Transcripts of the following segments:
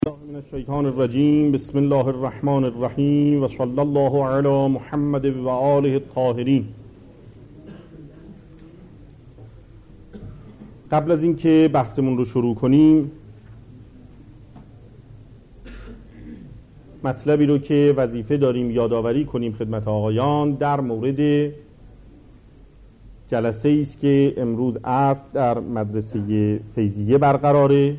من الشیطان الرجیم. بسم الله الرحمن الرحیم و صلی الله علی محمد و آله الطاهرین. قبل از اینکه بحثمون رو شروع کنیم، مطلبی رو که وظیفه داریم یادآوری کنیم خدمت آقایان در مورد جلسه ای است که امروز عصر در مدرسه فیضیه برقراره.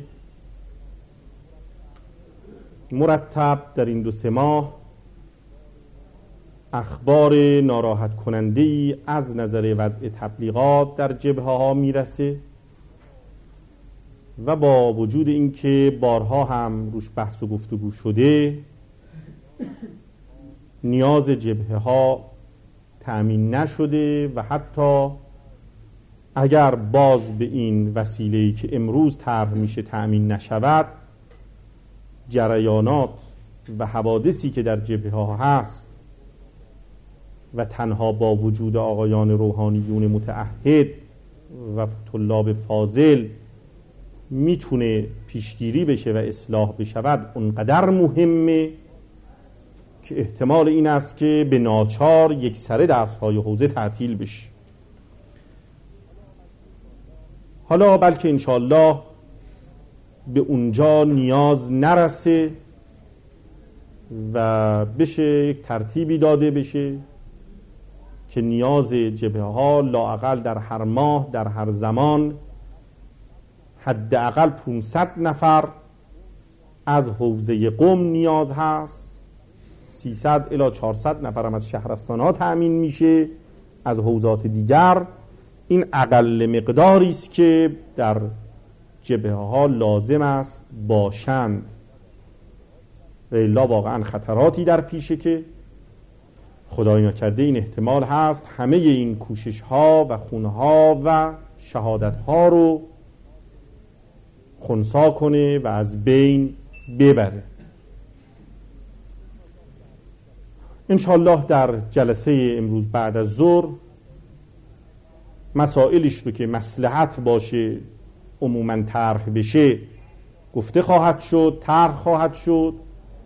مرتب در این 2-3 ماه اخبار ناراحت کننده ای از نظر وضع تبلیغات در جبهه ها میرسه و با وجود اینکه بارها هم روش بحث و گفتگو شده، نیاز جبهه ها تأمین نشده و حتی اگر باز به این وسیله‌ای که امروز طرح میشه تأمین نشود، جریانات و حوادثی که در جبهه ها هست و تنها با وجود آقایان روحانیون متعهد و طلاب فاضل میتونه پیشگیری بشه و اصلاح بشود، اونقدر مهمه که احتمال این است که به ناچار یک سره درس‌های حوزه تعطیل بشه. حالا بلکه انشاءالله به اونجا نیاز نرسه و بشه یک ترتیبی داده بشه که نیاز جبهه ها لااقل در هر ماه در هر زمان حداقل 500 نفر از حوزه قم نیاز هست، 300 الی 400 نفر هم از شهرستان ها تأمین میشه، از حوزات دیگر. این اقل مقداری است که در جبهه ها لازم است باشند و الا واقعا خطراتی در پیشه که خدای نکرده این احتمال هست همه این کوشش ها و خون ها و شهادت ها رو خنثی کنه و از بین ببره. انشاءالله در جلسه امروز بعد از ظهر مسائلش رو که مصلحت باشه عموماً طرح بشه گفته خواهد شد، طرح خواهد شد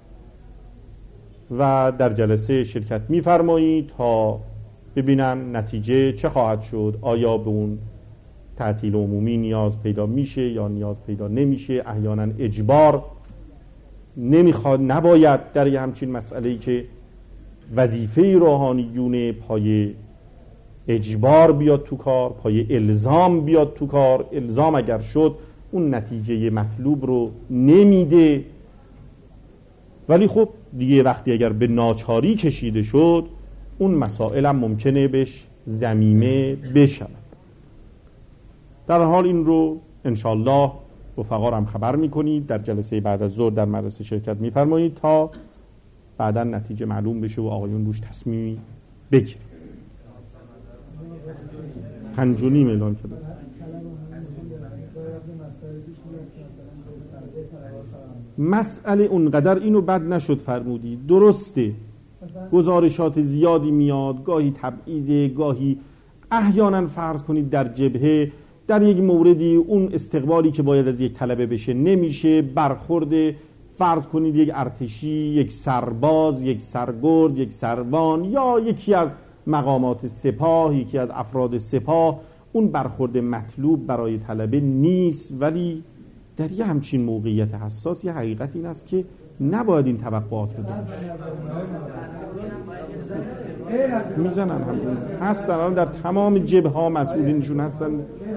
و در جلسه شرکت می‌فرمایید تا ببینم نتیجه چه خواهد شد. آیا به اون تعطیل عمومی نیاز پیدا میشه یا نیاز پیدا نمیشه؟ احیانا اجبار نمیخواد، نباید در یه همچین مسئله‌ای که وظیفه روحانیون پای اجبار بیاد تو کار، پای الزام بیاد تو کار. الزام اگر شد اون نتیجه مطلوب رو نمیده، ولی خب دیگه وقتی اگر به ناچاری کشیده شد اون مسائل هم ممکنه بهش ضمیمه بشود. در حال این رو انشالله رفقا هم خبر میکنید، در جلسه بعد از ظهر در مدرسه شرکت میفرمایید تا بعدا نتیجه معلوم بشه و آقایون روش تصمیمی بگیرن. 5:30 اعلام کرده. مسئله اونقدر اینو بد نشد فرمودی، درسته گزارشات زیادی میاد، گاهی تبعیض، گاهی احیانا فرض کنید در جبهه در یک موردی اون استقبالی که باید از یک طلبه بشه نمیشه، برخورد فرض کنید یک ارتشی، یک سرباز، یک سرگرد، یک سروان یا یکی از مقامات سپاه، یکی از افراد سپاه، اون برخورد مطلوب برای طلبه نیست. ولی در یه همچین موقعیت حساس یه حقیقت این است که نباید این توقعات رو داشت. میزنن هم هستن الان در تمام جبهه ها مسئولینشون هستن.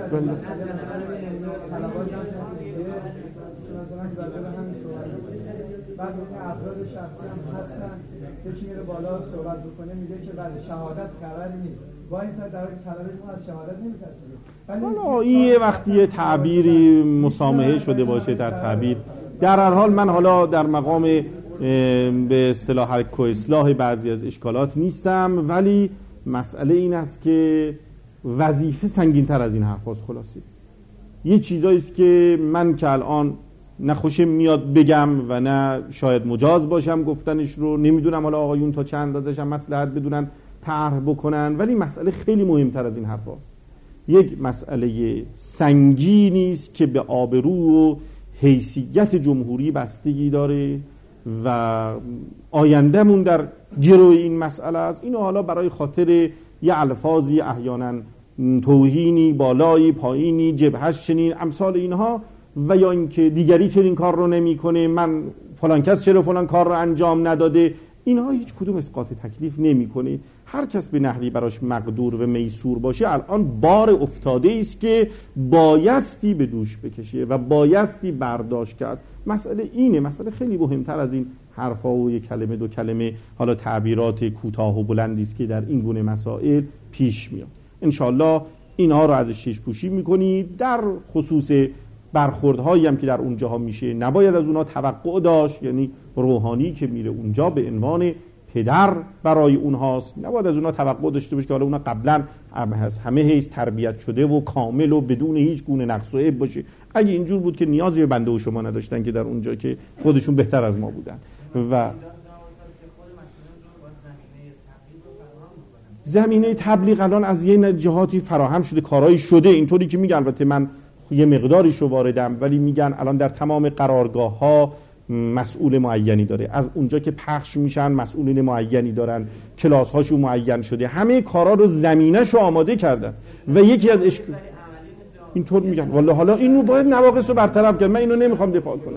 بعد افراد شخصی هم هستن که میره بالا صحبت بکنه میگه که بعد شهادت خبری نیست، با این سر در حالی طلبه از شهادت نمیترسه. حالا این یه وقتی یه تعبیری مسامحه شده باشه در تعبیر. در هر حال من حالا در مقام به اصطلاح اصلاح بعضی از اشکالات نیستم، ولی مسئله این است که وظیفه سنگین تر از این حرف هاست. خلاصه یه چیزایی است که من که الان نه خوشم میاد بگم و نه شاید مجاز باشم گفتنش رو، نمیدونم حالا آقایون تا چند اندازه‌ش هم مصلحت بدونن طرح بکنن، ولی مسئله خیلی مهمتر از این حرف هاست. یک مسئله سنگینی است که به آبرو و حیثیت جمهوری بستگی داره و آیندهمون در گروه این مسئله است. اینو حالا برای خاطر یه الفاظی احیانا توهینی بالایی پایینی جبهش چنین امثال اینها و یا اینکه دیگری چنین کار رو نمیکنه، من فلان کس چرا فلان کار رو انجام نداده، اینها هیچ کدوم اسقاط تکلیف نمیکنه. هر کس به نحوی براش مقدور و میسور باشه الان بار افتاده است که بایستی به دوش بکشه و بایستی برداشت کرد. مسئله اینه، مسئله خیلی مهمتر از این حرفا و یک کلمه دو کلمه حالا تعبیرات کوتاه و بلندی است که در این گونه مسائل پیش میاد. انشالله اینها رو ازش چشم پوشی میکنید. در خصوص برخوردهایی هم که در اونجاها میشه نباید از اونها توقع داشت، یعنی روحانی که میره اونجا به عنوان پدر برای اونهاست، نباید از اونها توقع داشته باشه که حالا اونها قبلا همه حیث تربیت شده و کامل و بدون هیچ گونه نقص و عیب باشه. اگه اینجور بود که نیازی به بنده و شما نداشتن که در اونجا که خودشون بهتر از ما بودن. و زمینه تبلیغ الان از یه جهاتی فراهم شده، کارایی شده اینطوری که میگن، البته من یه مقداریشو واردم، ولی میگن الان در تمام قرارگاه ها مسئول معینی داره، از اونجا که پخش میشن مسئولین معینی دارن، کلاس هاشو معین شده، همه کارا رو زمینه‌شو آماده کردن و یکی از اینطور میگن. والله حالا اینو باید نواقص رو برطرف کرد، من اینو نمیخوام دفاع کنم.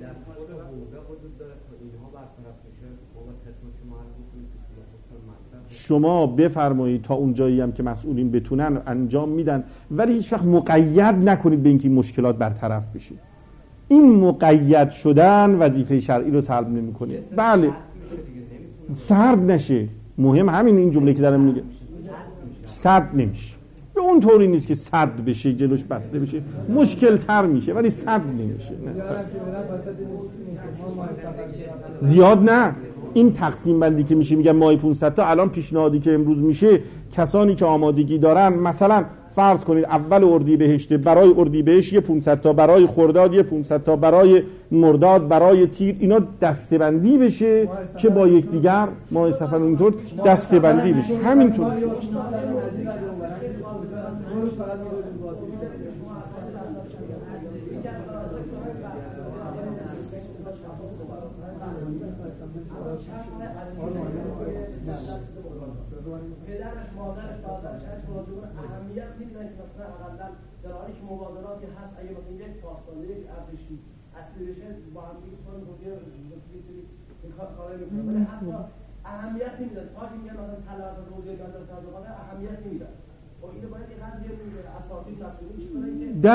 شما بفرمایید تا اونجایی هم که مسئولین بتونن انجام میدن، ولی هیچ وقت مقید نکنید به اینکه مشکلات برطرف بشه. این مقید شدن وظیفه شرعی رو سلب نمیکنه. بله سرد نشه، مهم همین این جمله که دارم میگه، سرد نمیشه. به اون طوری نیست که سد بشه جلوش بسته بشه، مشکل تر میشه ولی سد نمیشه. زیاد نه. این تقسیم بندی که میشه میگن ماه 500 تا، الان پیشنهادی که امروز میشه کسانی که آمادگی دارن، مثلا فرض کنید اول اردیبهشت برای اردیبهشت یه 500 تا، برای خرداد یه 500 تا، برای مرداد، برای تیر، اینا دسته‌بندی بشه که با یکدیگر ماه صفر اونطور دسته‌بندی بشه. همینطور پدرش مادرش برادرش اهمیت میدن که مثلا اقلا در حالی که مبادلاتی هست، اگه مثلا یک پاسبانده یک ابریشمی اصلی بشه با هم دیگه سوال بودی این کار میکنه، ولی حتی اهمیت نمیدن. آخه میگن مثلا طلب روزه بندر تبلیغات اهمیت نمیدن. و اینو باید یه قضیه اساتید مسئولین چیکاره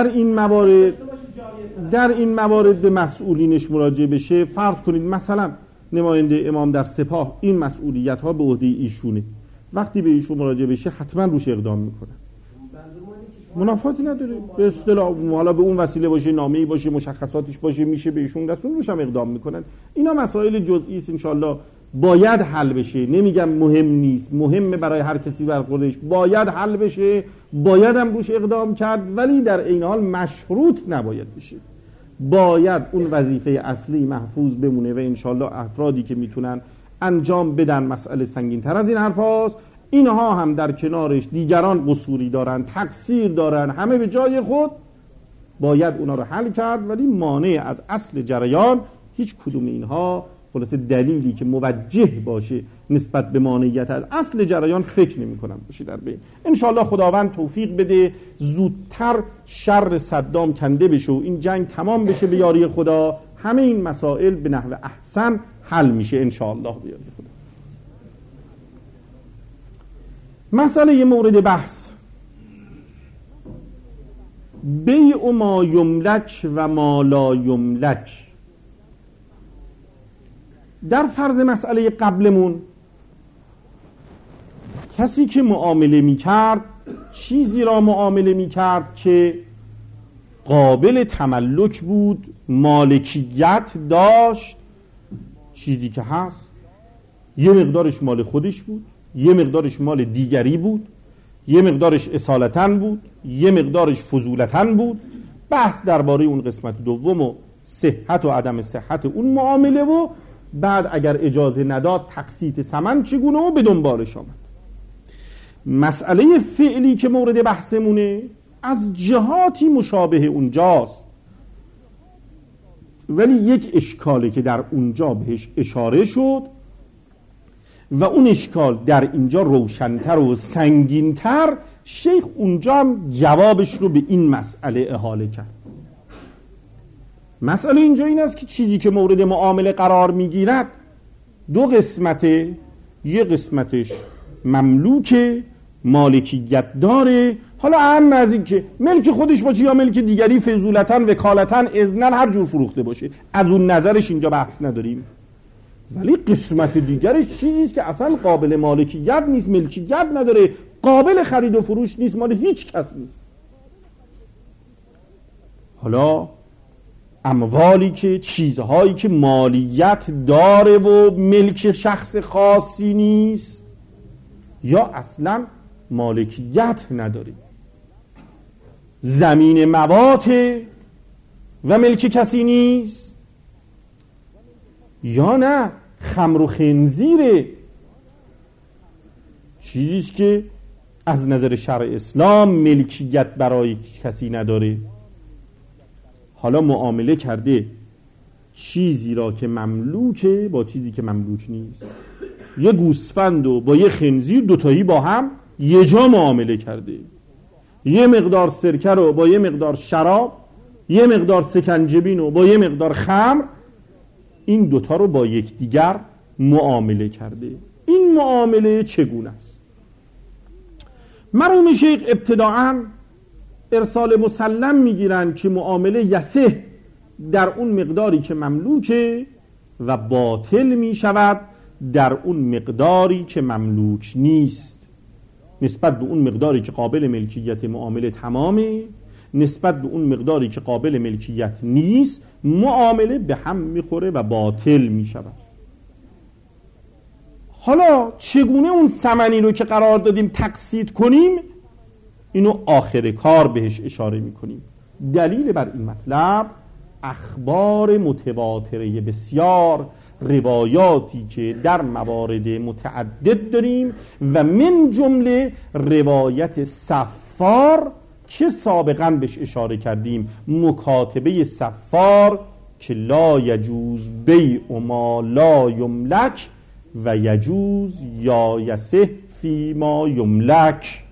که در این موارد به مسئولینش مراجعه بشه. فرض کنید مثلا نماینده امام در سپاه این مسئولیت ها به عهده ایشونه، وقتی به ایشون مراجعه بشه حتما روش اقدام میکنن، منافاتی نداره. به اصطلاح حالا به اون وسیله باشه، نامه‌ای باشه، مشخصاتش باشه، میشه به ایشون رسون، روش هم اقدام میکنن. اینا مسائل جزئی است، انشالله باید حل بشه. نمیگم مهم نیست، مهمه برای هر کسی برخوردش، باید حل بشه، باید هم روش اقدام کرد، ولی در این حال مشروط نباید بشه. باید اون وظیفه اصلی محفوظ بمونه و انشالله افرادی که میتونن انجام بدن. مسئله سنگین تر از این حرف هاست. اینها هم در کنارش دیگران قصوری دارن، تقصیر دارن، همه به جای خود، باید اونا رو حل کرد، ولی مانع از اصل جریان هیچ کدوم اینها خلاصه دلیلی که موجه باشه نسبت به مانعیت از اصل جریان فکر نمی کنم باشه در بین. انشاءالله خداوند توفیق بده زودتر شر صدام کنده بشه و این جنگ تمام بشه به یاری خدا، همه این مسائل به نحو احسن حل میشه انشاءالله به یاری خدا. مسئله یه مورد بحث، بیع ما یملک و ما لا یملک. در فرض مسئله قبلمون کسی که معامله میکرد چیزی را معامله میکرد که قابل تملک بود، مالکیت داشت، چیزی که هست یه مقدارش مال خودش بود، یه مقدارش مال دیگری بود، یه مقدارش اصالتاً بود، یه مقدارش فضولتاً بود. بحث درباره اون قسمت دوم و صحت و عدم صحت اون معامله و بعد اگر اجازه نداد تقسیط ثمن چگونه و به دنبالش آمد. مسئله فعلی که مورد بحثمونه از جهاتی مشابه اونجاست. ولی یک اشکاله که در اونجا بهش اشاره شد و اون اشکال در اینجا روشن‌تر و سنگین‌تر، شیخ اونجا هم جوابش رو به این مسئله احاله کرد. مسئله اینجا این است که چیزی که مورد معامله قرار میگیرد دو قسمته، یه قسمتش مملوکه، مالکیت داره، حالا اهم از این که ملک خودش باشه یا ملک دیگری، فضولتاً، وکالتاً، اذناً، هر جور فروخته باشه، از اون نظرش اینجا بحث نداریم. ولی قسمت دیگرش چیزیست که اصلا قابل مالکیت نیست، ملکیت نداره، قابل خرید و فروش نیست، مال هیچ کس نیست. حالا اموالی که، چیزهایی که مالیت داره و ملک شخص خاصی نیست یا اصلا مالکیت نداره، زمین مواته و ملک کسی نیست، یا نه خمر و خنزیره، چیزیست که از نظر شرع اسلام ملکیت برای کسی نداره. حالا معامله کرده چیزی را که مملوکه با چیزی که مملوک نیست، یه گوسفند و با یه خنزیر دوتایی با هم یه جا معامله کرده، یه مقدار سرکه رو با یه مقدار شراب، یه مقدار سکنجبین و با یه مقدار خمر، این دوتا رو با یکدیگر معامله کرده. این معامله چگونه است؟ مرحوم شیخ ابتداعاً ارسال مسلم میگیرن که معامله یسه در اون مقداری که مملوکه و باطل میشود در اون مقداری که مملوک نیست. نسبت به اون مقداری که قابل ملکیت معامله تمامه، نسبت به اون مقداری که قابل ملکیت نیست معامله به هم میخوره و باطل میشود. حالا چگونه اون ثمنی رو که قرار دادیم تقسیط کنیم، اینو آخر کار بهش اشاره میکنیم. دلیل بر این مطلب اخبار متواتره بسیار، روایاتی که در موارد متعدد داریم و من جمله روایت صفار که سابقا بهش اشاره کردیم، مکاتبه صفار که لا یجوز بیع ما لا یملک و یجوز یا یصح فی ما یملک.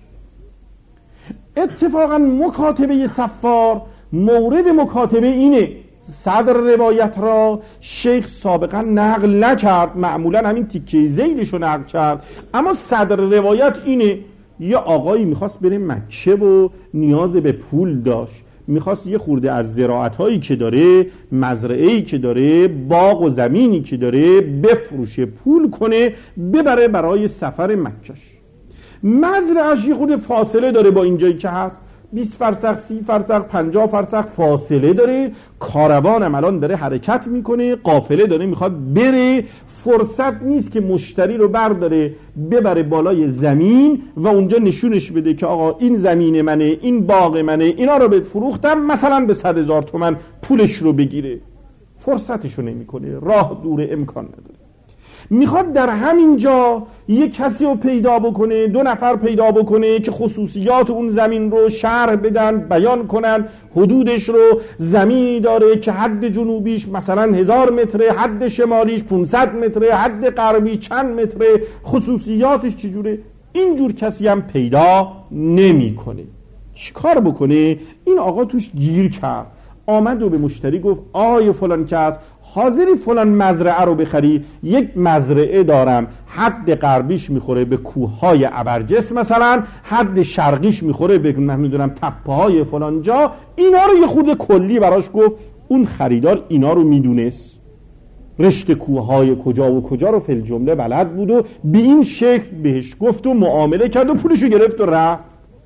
اتفاقا مکاتبه صفار مورد مکاتبه اینه، صدر روایت را شیخ سابقا نقل نکرد، معمولا همین تیکه ذیلش رو نقل کرد، اما صدر روایت اینه یه آقایی میخواست بره مکه و نیاز به پول داشت، میخواست یه خورده از زراعتهایی که داره، مزرعه‌ای که داره، باغ و زمینی که داره بفروشه، پول کنه ببره برای سفر مکهش. مزرعه‌اش یه خورده فاصله داره با اینجایی که هست، 20 فرسخ، 30 فرسخ، 50 فرسخ فاصله داره، کاروانم الان داره حرکت میکنه، قافله داره میخواد بره، فرصت نیست که مشتری رو برداره ببره بالای زمین و اونجا نشونش بده که آقا این زمین منه، این باغ منه، اینا رو بهت فروختم مثلا به 100,000 تومان پولش رو بگیره. فرصتشو نمیکنه، راه دور، امکان نداره. میخواد در همین جا یک کسی رو پیدا بکنه، 2 نفر پیدا بکنه که خصوصیات اون زمین رو شرح بدن، بیان کنن، حدودش رو، زمینی داره که حد جنوبیش مثلا 1000 متره، حد شمالیش 500 متره، حد غربی چند متره، خصوصیاتش چجوره. اینجور کسی هم پیدا نمیکنه. چیکار بکنه؟ این آقا توش گیر کرد، آمد و به مشتری گفت آی فلان کس، حاضری فلان مزرعه رو بخری؟ یک مزرعه دارم، حد غربیش میخوره به کوههای ابرجس مثلا، حد شرقیش میخوره به نمیدونم تپه های فلان جا. اینا رو یه خورده کلی براش گفت. اون خریدار اینا رو میدونست، رشته کوههای کجا و کجا رو فی الجمله بلد بود و به این شکل بهش گفت و معامله کرد و پولشو گرفت و رفت.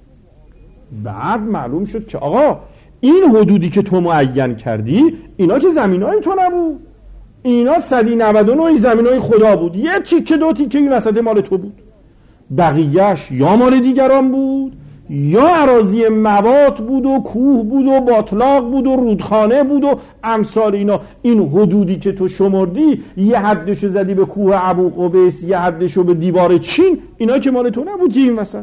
بعد معلوم شد که آقا این حدودی که تو معین کردی اینا که زمینای تو نبود، اینا 199 زمینای خدا بود، یه تیکه 2 تیکه این وسط مال تو بود، بقیهش یا مال دیگران بود یا اراضی موات بود و کوه بود و باطلاق بود و رودخانه بود و امثال اینا. این حدودی که تو شمردی یه حدشو زدی به کوه ابوقبیس، یه حدشو به دیوار چین، اینا که مال تو نبود این وسط.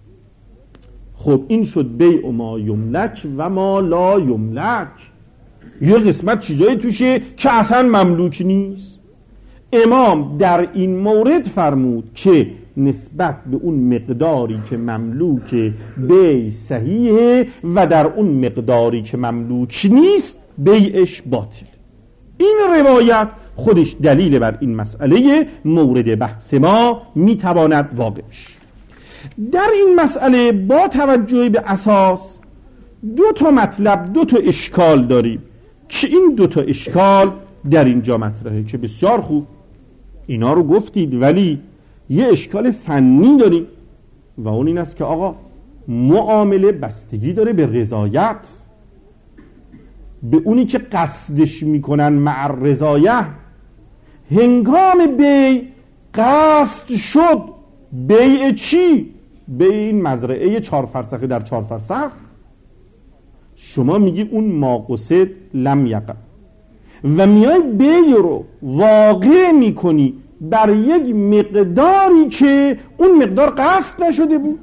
خب این شد بیع ما یملک و ما لا یملک. یه قسمت چیزایی توشه که اصلا مملوک نیست. امام در این مورد فرمود که نسبت به اون مقداری که مملوک بیع صحیحه و در اون مقداری که مملوک نیست بیعش باطل. این روایت خودش دلیل بر این مسئله مورد بحث ما میتواند واقع بشه. در این مسئله با توجه به اساس دو تا مطلب، دو تا اشکال داریم که این دو تا اشکال در اینجا مطرحه که بسیار خوب اینا رو گفتید، ولی یه اشکال فنی داریم و اون این است که آقا معامله بستگی داره به رضایت، به اونی که قصدش میکنن مع رضایت. هنگام بیع قصد شد بیع چی؟ بیع این مزرعه 4 فرسخی در 4 فرسخ، شما میگی اون ما قصد لم یقع و میای بیع رو واقع میکنی بر یک مقداری که اون مقدار قصد نشده بود،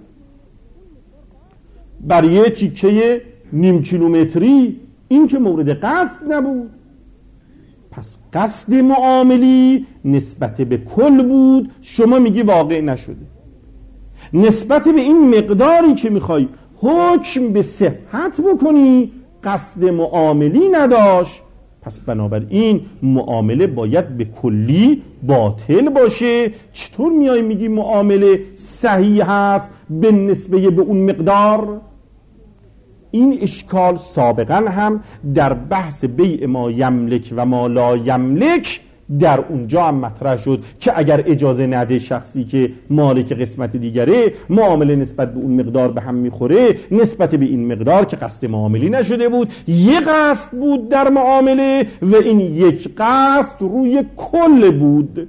بر یک تیکه نیم کیلومتری، این که مورد قصد نبود. پس قصد معاملی نسبت به کل بود، شما میگی واقع نشده. نسبت به این مقداری که میخوای حکم به صحت بکنی قصد معاملی نداشت، پس بنابراین معامله باید به کلی باطل باشه. چطور میای میگی معامله صحیح هست به نسبه به اون مقدار؟ این اشکال سابقا هم در بحث بیع ما یملک و ما لا یملک در اونجا هم مطرح شد که اگر اجازه نده شخصی که مالک قسمت دیگره، معامله نسبت به اون مقدار به هم میخوره، نسبت به این مقدار که قصد معاملی نشده بود، یک قصد بود در معامله و این یک قصد روی کل بود.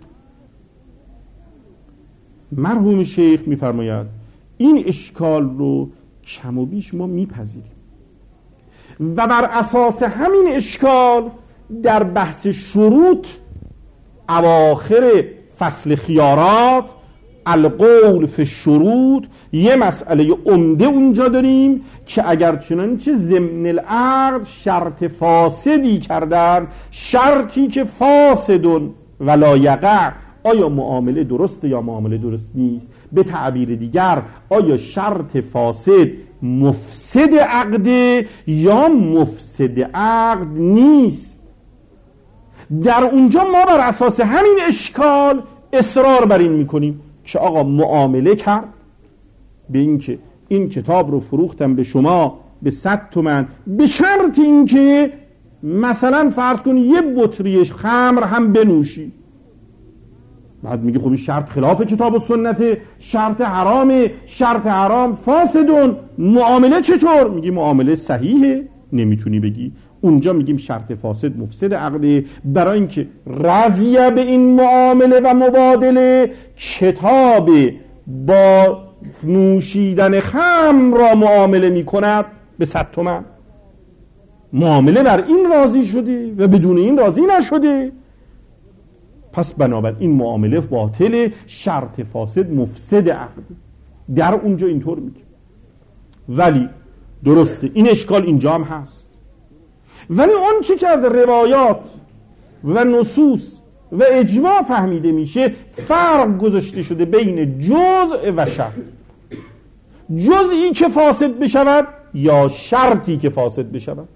مرحوم شیخ میفرماید این اشکال رو کم و بیش ما میپذیریم و بر اساس همین اشکال در بحث شروط اواخر فصل خیارات القول فی الشروط یه مسئله عمده اونجا داریم که اگر چنانچه ضمن العقد شرط فاسدی کردن، شرطی که فاسدون ولا یقع، آیا معامله درسته یا معامله درست نیست؟ به تعبیر دیگر آیا شرط فاسد مفسد عقده یا مفسد عقد نیست؟ در اونجا ما بر اساس همین اشکال اصرار بر این میکنیم که آقا معامله کرد به اینکه این کتاب رو فروختم به شما به 100 تومن به شرط اینکه مثلا فرض کنی یه بطری خمر هم بنوشی. بعد میگه خب این شرط خلاف کتاب و سنت، شرط حرامه، شرط حرام فاسدون، معامله چطور؟ میگی معامله صحیحه، نمیتونی بگی. اونجا میگیم شرط فاسد مفسد عقده. برای اینکه رضیه به این معامله و مبادله کتاب با نوشیدن خمر را معامله میکند به 100 تومن، معامله بر این راضی شده و بدون این راضی نشده، پس بنابراین این معامله باطله، شرط فاسد مفسد عقد. در اونجا اینطور میگه. ولی درسته این اشکال اینجا هم هست، ولی اون چی که از روایات و نصوص و اجماع فهمیده میشه فرق گذاشته شده بین جزء و شرط. جزئی که فاسد بشود یا شرطی که فاسد بشود.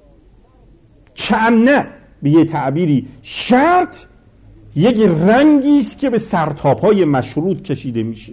چنه به یه تعبیری شرط یک رنگی است که به سرتاپای مشروط کشیده میشه،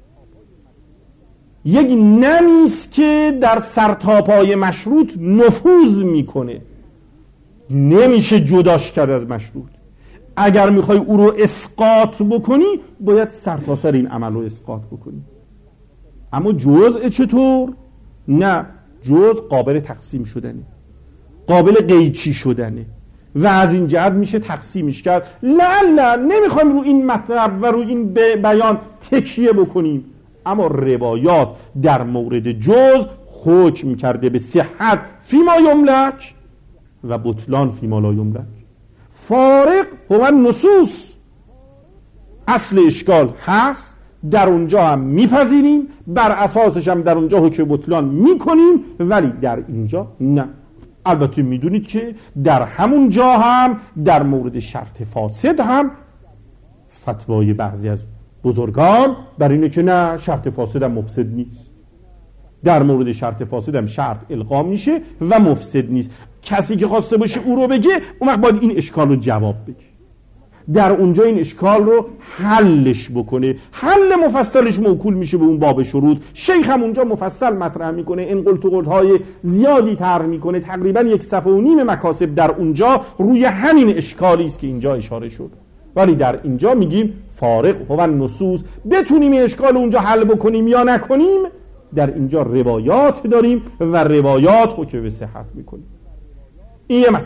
یک نمی است که در سرتاپای مشروط نفوذ میکنه، نمیشه جداش کرد از مشروط. اگر میخوای او رو اسقاط بکنی باید سرتاسر این عمل رو اسقاط بکنی. اما جزء چطور؟ نه، جزء قابل تقسیم شدنه، قابل قیچی شدنه و از این جهت میشه تقسیمش کرد. لا نمیخوایم رو این مطلب و رو این بیان تکیه بکنیم، اما روایات در مورد جزء حکم کرده به صحت فیما یملک و بطلان فیما لا یملک. فارق هو نصوص. اصل اشکال هست، در اونجا هم میپذیریم، بر اساسش هم در اونجا حکم بطلان میکنیم، ولی در اینجا نه. البته میدونید که در همون جا هم در مورد شرط فاسد هم فتوای بعضی از بزرگان بر اینه که نه، شرط فاسد هم مفسد نیست. در مورد شرط فاسد هم شرط القا میشه و مفسد نیست. کسی که خواسته باشه او رو بگه، اون وقت باید این اشکال رو جواب بگه، در اونجا این اشکال رو حلش بکنه. حل مفصلش موکول میشه به اون باب شروط. شیخ هم اونجا مفصل مطرح میکنه، این قلت و قلت‌های زیادی طرح میکنه، تقریبا 1.5 صفحه مکاسب در اونجا روی همین اشکالی است که اینجا اشاره شد. ولی در اینجا میگیم فارق هو النصوص، بتونیم این اشکال اونجا حل بکنیم یا نکنیم، در اینجا روایات داریم و روایات حکم به صحت میکنیم. این یه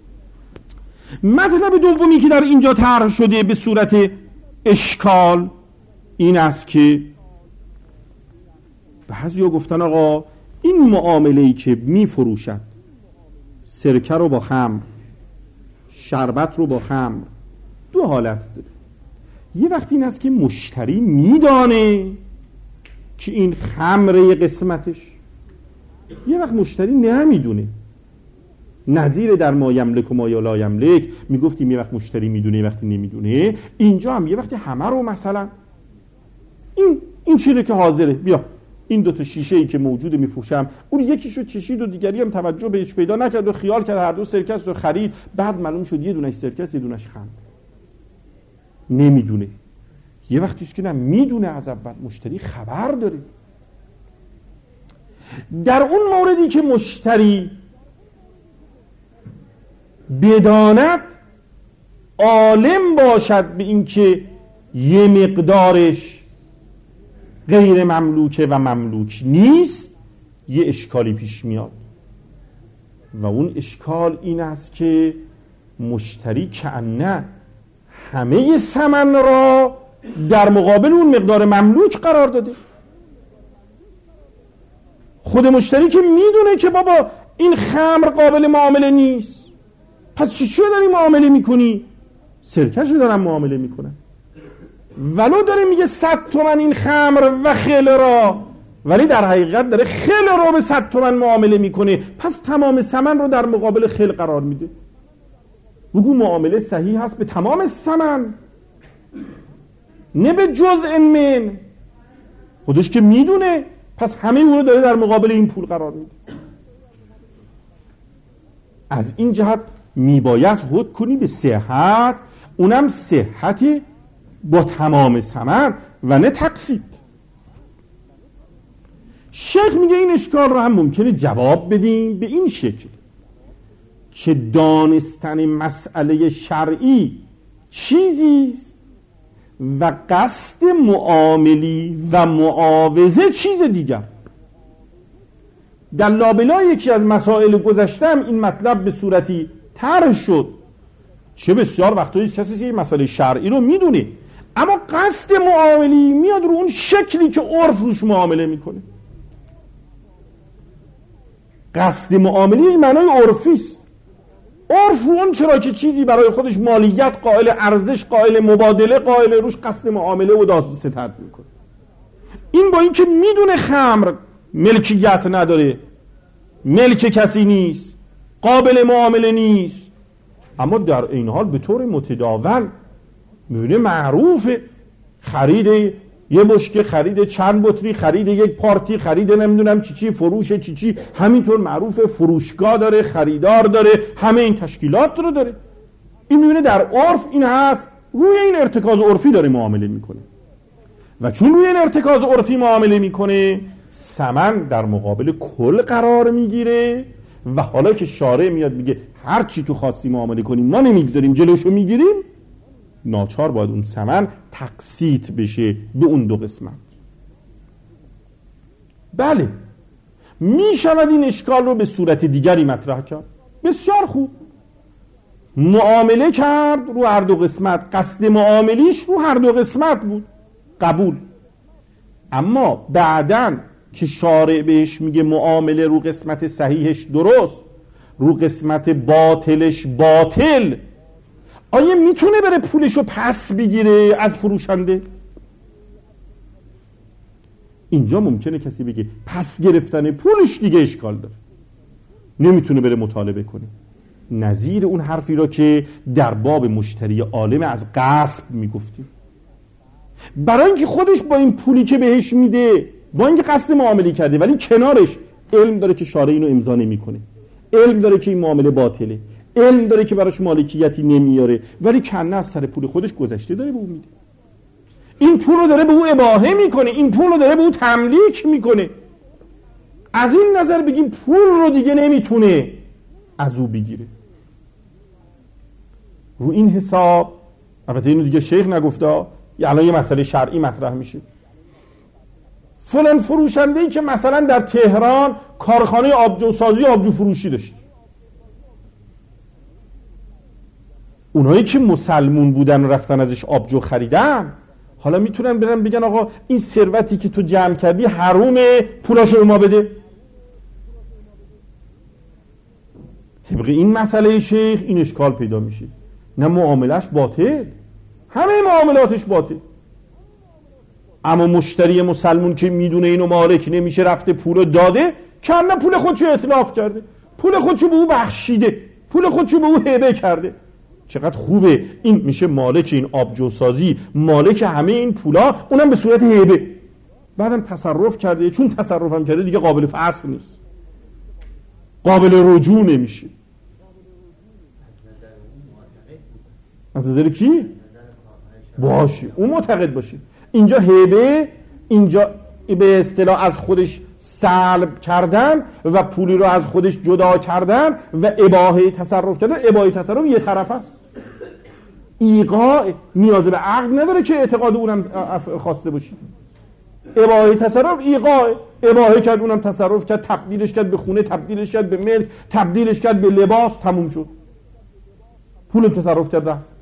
مطلب دومی که در اینجا طرح شده به صورت اشکال این است که بعضیا گفتن آقا این معامله‌ای که میفروشد سرکه رو با خمر، شربت رو با خمر، دو حالت داره. یه وقتی این است که مشتری میدانه که این خمره قسمتش، یه وقت مشتری نمیدونه. نظیر در ما یملک و ما لا یملک میگفتیم یه وقت مشتری میدونه یه وقتی نمیدونه. اینجا هم یه وقتی همه رو مثلا این چیزی که حاضره، بیا این 2 شیشه ای که موجوده میفروشم، اون یکیشو چشید و دیگری هم توجه بهش پیدا نکرد و خیال کرد هر دو سرکس رو خرید، بعد معلوم شد یه دونش سرکس یه دونش خمر. نمیدونه. یه وقتی است که نه، میدونه از اول، مشتری خبر داره. در اون موردی که مشتری بداند، عالم باشد به این که یه مقدارش غیر مملوکه و مملوک نیست، یه اشکالی پیش میاد و اون اشکال این است که مشتری کأنه همه ثمن را در مقابل اون مقدار مملوک قرار داده. خود مشتری که میدونه که بابا این خمر قابل معامله نیست، پس چی داری معامله میکنی؟ سرکشو دارم معامله میکنم، ولو داره میگه 100 تومن این خمر و خل را، ولی در حقیقت داره خل را به 100 تومن معامله میکنه، پس تمام ثمن رو در مقابل خل قرار میده. بگو معامله صحیح هست به تمام ثمن، نه به جزء من. خودش که میدونه، پس همه اون رو داره در مقابل این پول قرار میده. از این جهت میبایست حکم کنی به صحت، اونم صحت با تمام ثمن و نه تقسیط. شیخ میگه این اشکال رو هم ممکنه جواب بدیم به این شکل که دانستن مسئله شرعی چیزیست و قصد معاملی و معاوضه چیز دیگر. در لابلای یکی از مسائل گذشتم این مطلب به صورتی طرح شد، چه بسیار وقتایی کسی که این مسئله شرعی رو میدونه اما قصد معاملی میاد رو اون شکلی که عرف روش معامله میکنه. قصد معاملی این معنای عرفیست. عرف اون چرا که چیزی برای خودش مالیت قائل، ارزش قائل، مبادله قائل، روش قصد معامله و داست ستد میکنه. این با این که میدونه خمر ملکیت نداره، ملک کسی نیست، قابل معامله نیست، اما در این حال به طور متداول میونه معروفه خرید یه بشکه، خرید چند بطری، خرید یک پارتی، خرید نمیدونم چی فروش چی، همینطور معروفه، فروشگاه داره، خریدار داره، همه این تشکیلات رو داره. این میونه در عرف این هست، روی این ارتکاز عرفی داره معامله میکنه و چون روی این ارتکاز عرفی معامله میکنه ثمن در مقابل کل قرار میگیره و حالا که شارع میاد میگه هر چی تو خواستی معامله کنیم ما نمیگذاریم، جلوشو میگیریم، ناچار باید اون ثمن تقسیط بشه به اون 2 قسمت. بله، میشود این اشکال رو به صورت دیگری مطرح کرد. بسیار خوب، معامله کرد رو هر 2 قسمت، قصد معاملیش رو هر 2 قسمت بود، قبول. اما بعدن که شارع بهش میگه معامله رو قسمت صحیحش درست، رو قسمت باطلش باطل، آیا میتونه بره پولشو پس بگیره از فروشنده؟ اینجا ممکنه کسی بگه پس گرفتن پولش دیگه اشکال داره. نمیتونه بره مطالبه کنه. نظیر اون حرفی را که در باب مشتری عالم از غصب میگفتیم. برای اینکه خودش با این پولی که بهش میده، با اینکه قصد معامله کرده، ولی کنارش علم داره که شارع اینو امضا نمیکنه، علم داره که این معامله باطله، علم داره که براش مالکیتی نمیاره، ولی کنه از سر پول خودش گذشته داره به اون میده. این پول رو داره به او اباحه میکنه، این پول رو داره به او تملیک میکنه. از این نظر بگیم پول رو دیگه نمیتونه از او بگیره. رو این حساب، البته اینو دیگه شیخ نگفته، الان یه مسئله شرعی مطرح میشه. فلان فروشنده‌ای که مثلا در تهران کارخانه آبجوسازی آبجو فروشی داشت، اونایی که مسلمون بودن و رفتن ازش آبجو خریدن، حالا میتونن برن بگن آقا این ثروتی که تو جمع کردی حرومه، پولاشو به ما بده. طبق این مسئله شیخ این اشکال پیدا میشه. نه معاملش باطل، همه معاملاتش باطل. اما مشتری مسلمون که میدونه اینو مالک نمیشه، رفته پولو داده، کنه پول خودشو اتلاف کرده، پول خودشو به او بخشیده، پول خودشو به او هبه کرده. چقدر خوبه، این میشه مالک این آبجوسازی، مالک همه این پولا، اونم به صورت هبه. بعدم تصرف کرده، چون تصرفم کرده دیگه قابل فسخ نیست، قابل رجوع نمیشه. از نظر کی؟ باشه، اون معتقد باشه. اینجا هبه، اینجا به اصطلاح از خودش سلب کردن و پولی رو از خودش جدا کردن و اباحه تصرف کردن. اباحه تصرف یه طرف است، ایقاع نیاز به عقد نداره که اعتقاد اونم خواسته باشی. اباحه تصرف ایقاع، اباحه کرد، اونم تصرف کرد، تبدیلش کرد به خونه، تبدیلش کرد به ملک، تبدیلش کرد به لباس، تموم شد، پول تصرف کرد رفت.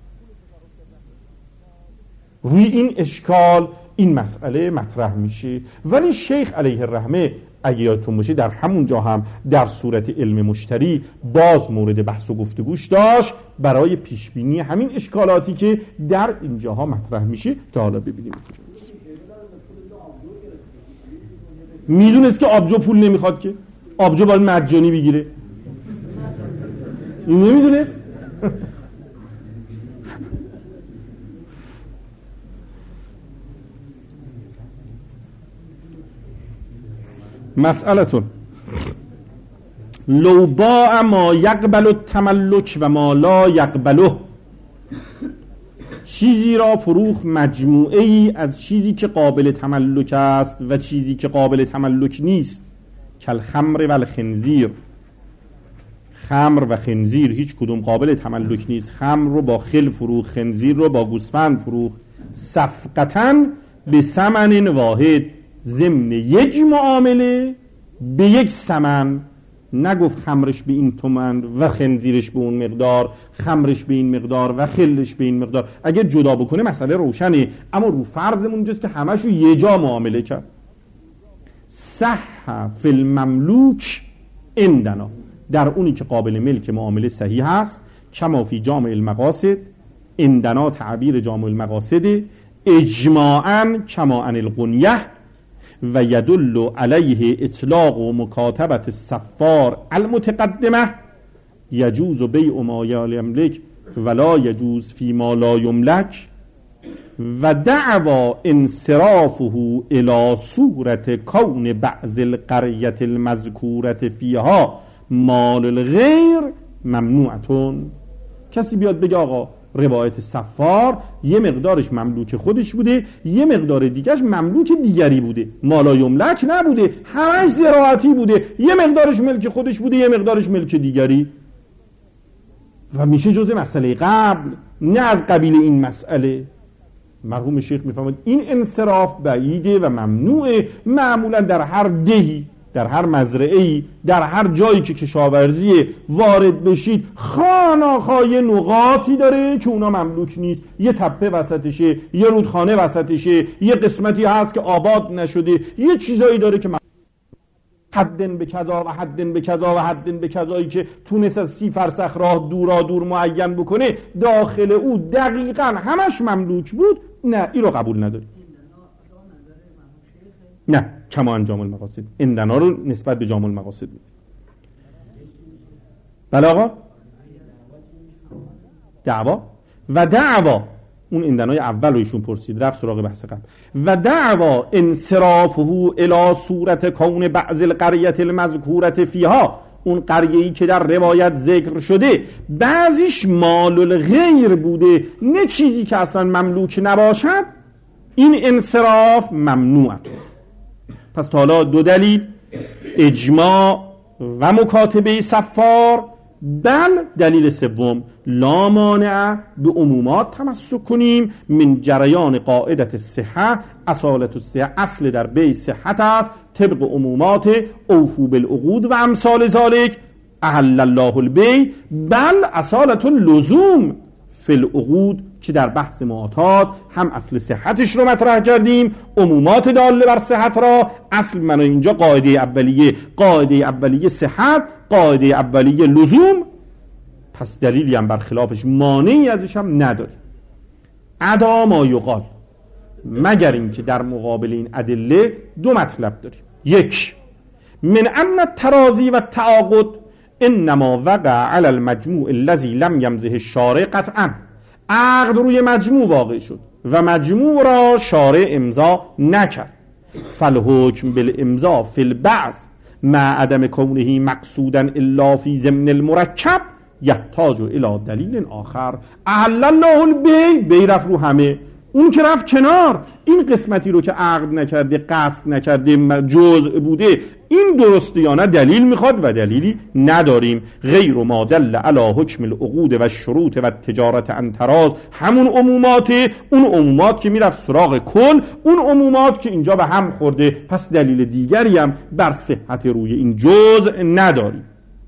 روی این اشکال این مسئله مطرح میشه. ولی شیخ علیه الرحمه اگه یادتون باشه در همون جا هم در صورت علم مشتری باز مورد بحث و گفتگوش داشت برای پیشبینی همین اشکالاتی که در اینجاها مطرح میشه. تا حالا ببینیم میدونست که آبجو پول نمیخواد، که آبجو باید مجانی بگیره، این نمیدونست. مسئلتون لو باع ما یقبل التملک و ما لا یقبله، چیزی را فروخت مجموعه ای از چیزی که قابل تملک است و چیزی که قابل تملک نیست. کالخمر و الخنزیر، خمر و خنزیر هیچ کدوم قابل تملک نیست. خمر رو با خل فروخت، خنزیر رو با گوسفند فروخت. صفقتاً به ثمن واحد، ضمن یک معامله به یک ثمن. نگفت خمرش به این تومن و خنزیرش به اون مقدار، خمرش به این مقدار و خلش به این مقدار. اگر جدا بکنه مسئله روشنه، اما رو فرضمون اینجاست که همشو یه جا معامله کرد. صح فی المملوک عندنا، در اونی که قابل ملک معامله صحیح هست. کما فی جامع المقاصد، عندنا تعبیر جامع المقاصد، اجماعاً کما عن الغنیه و یدل علیه اطلاق و مکاتبت السفار المتقدمه. یجوز بیع ما یملک ولا یجوز فی ما لا یملک و دعوا انصرافه الى صورت کون بعض القریة المذکورة فیها مال الغیر ممنوعتون. کسی بیاد بگه آقا روایت سفار یه مقدارش مملوک خودش بوده، یه مقدار دیگرش مملوک دیگری بوده، مالا یملک نبوده، همش زراعتی بوده، یه مقدارش ملک خودش بوده، یه مقدارش ملک دیگری، و میشه جزء مسئله قبل، نه از قبیل این مسئله. مرحوم شیخ میفهمد این انصراف بعیده و ممنوعه. معمولا در هر دهی، در هر مزرعه‌ای، در هر جایی که کشاورزی وارد بشید، خانه‌های نقاطی داره که اونا مملوک نیست. یه تپه وسطشه، یه رودخانه وسطشه، یه قسمتی هست که آباد نشده، یه چیزایی داره که حدن به کذا و حدن به کذا و حدن به کذایی که تونست از 30 فرسخ راه دور معین بکنه، داخل او دقیقاً همش مملوک بود. نه، این رو قبول نداره. نه، کما جامع المقاصد، اندنا رو نسبت به جامع المقاصد بود. بله آقا، دعوا و دعوا، اون ایندنای اول رو ایشون پرسید، رفت سراغ بحث قبل. و دعوا انصرافه الی صورت کون بعض القریة المذکورة فیها، اون قریه‌ای که در روایت ذکر شده بعضیش مال الغیر بوده، نه چیزی که اصلا مملوک نباشد، این انصراف ممنوعه. پس تا حالا دو دلیل، اجماع و مکاتبه صفار. بل دلیل سوم، لا مانع به عمومات تمسک کنیم، من جریان قاعدت صحه، اصالت الصحه، اصل در بی صحت است، طبق عمومات اوفو بالعقود و امثال ذالک، احل الله البی. بل اصالت اللزوم فی العقود، که در بحث معاطات هم اصل صحتش رو مطرح کردیم، عمومات داله بر صحت را. اصل من اینجا قاعده اولیه صحت، قاعده اولیه لزوم، پس دلیلی هم برخلافش مانعی ازش هم نداری. ادا ما یقال، مگر اینکه در مقابل این ادله دو مطلب داریم. یک، من ان التراضی و التعاقد انما وقع علی المجموع الذی لم یمزه الشارع قطعا، عقد روی مجموع واقع شد و مجموع را شارع امضا نکرد. فالحکم بالامضا فی البعض مع عدم کونه مقصودا الا فی ضمن المرکب یحتاج الی دلیل آخر. احل الله البی، بی رفت رو همه، اون که رفت کنار، این قسمتی رو که عقد نکرده، قصد نکرده، جزء بوده، این درسته یا نه دلیل میخواد و دلیلی نداریم. غیر ما دل علی حکم العقود و شروط و تجارت عن تراض، همون عموماته، اون عمومات که میرفت سراغ کل، اون عمومات که اینجا به هم خورده، پس دلیل دیگری هم بر صحت روی این جزء نداریم.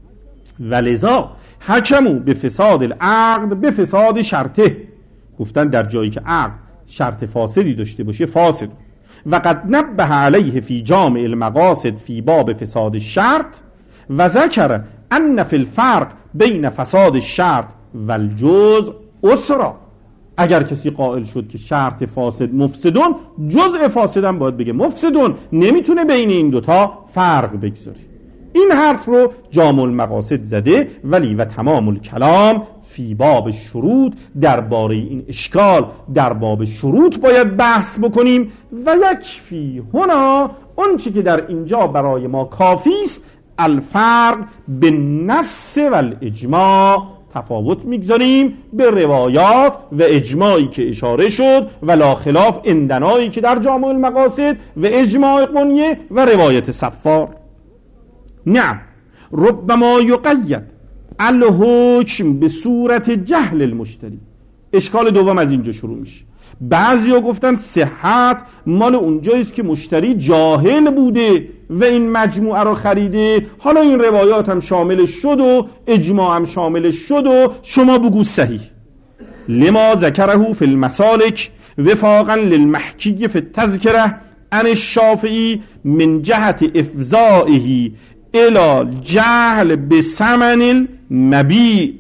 ولذا حکموا به فساد العقد به فساد شرطه، گفتن در جایی که عقد شرط فاسدی داشته باشه فاسد. و قد نبه علیه فی جامع المقاصد فی باب فساد الشرط و ذکر ان فی الفرق بین فساد الشرط و الجزء اسرا. اگر کسی قائل شد که شرط فاسد مفسدون، جزء فاسدم باید بگه مفسدون، نمیتونه بین این دوتا فرق بگذاری. این حرف رو جامع المقاصد زده، ولی و تمام الکلام فی باب شروط، درباره این اشکال در باب شروط باید بحث بکنیم. و یکفی هنا، اون چی که در اینجا برای ما کافی است، الفرق بین نص و الاجماع، تفاوت میگذاریم به روایات و اجماعی که اشاره شد و لا خلاف اندنایی که در جامع المقاصد و اجماع قنیه و روایت صفار. نعم، ربما یقید الحکم به صورت جهل المشتری. اشکال دوم از اینجا شروع میشه. بعضیا گفتن صحت مال اونجاییست که مشتری جاهل بوده و این مجموعه رو خریده، حالا این روایات هم شامل شد و اجماع هم شامل شد و شما بگو صحیح. لما ذکره فی المسالک وفاقا للمحکی فی التذکره عن الشافعی من جهت افضائه الى جهل بثمن المبیع.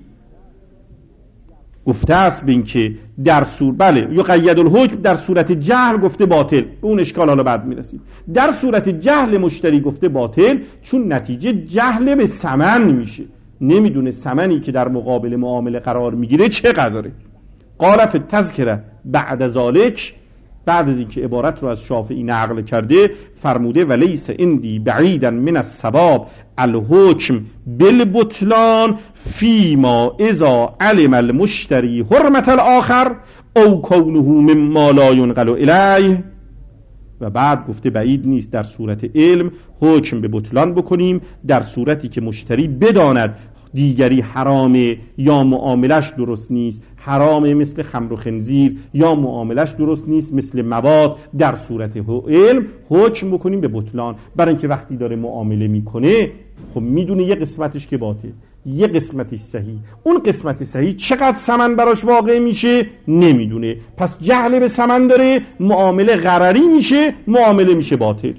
گفته است بین که در صورت بله یقید الحکم در صورت جهل گفته باطل، به اون اشکال حالا بعد میرسید. در صورت جهل مشتری گفته باطل چون نتیجه جهل به ثمن میشه، نمیدونه ثمنی که در مقابل معامله قرار میگیره چقدره. قال فی التذکره بعد ذالک، بعد از اینکه عبارت رو از شافعی نقل کرده فرموده ولیس اندی بعیدا من الصواب الحکم بالبطلان فیما اذا علم المشتری حرمت الاخر او کونه مما لا ينقل الیه. و بعد گفته بعید نیست در صورت علم حکم به بطلان بکنیم، در صورتی که مشتری بداند دیگری حرامه یا معاملش درست نیست، حرامه مثل خمر و خنزیر یا معاملش درست نیست مثل مواد، در صورت علم حکم بکنیم به بطلان. برای اینکه وقتی داره معامله میکنه خب میدونه یه قسمتش که باطل، یه قسمتش صحیح، اون قسمت صحیح چقدر ثمن براش واقع میشه نمیدونه، پس جهل به ثمن داره، معامله غرری میشه، معامله میشه باطل.